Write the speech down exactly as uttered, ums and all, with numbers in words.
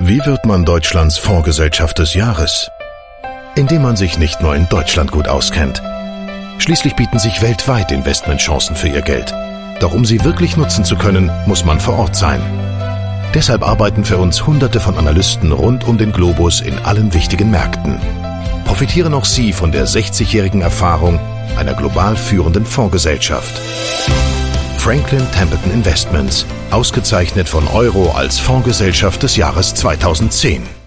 Wie wird man Deutschlands Fondsgesellschaft des Jahres? Indem man sich nicht nur in Deutschland gut auskennt. Schließlich bieten sich weltweit Investmentchancen für Ihr Geld. Doch um sie wirklich nutzen zu können, muss man vor Ort sein. Deshalb arbeiten für uns Hunderte von Analysten rund um den Globus in allen wichtigen Märkten. Profitieren auch Sie von der sechzigjährigen Erfahrung einer global führenden Fondsgesellschaft. Franklin Templeton Investments, ausgezeichnet von Euro als Fondsgesellschaft des Jahres zweitausendzehn.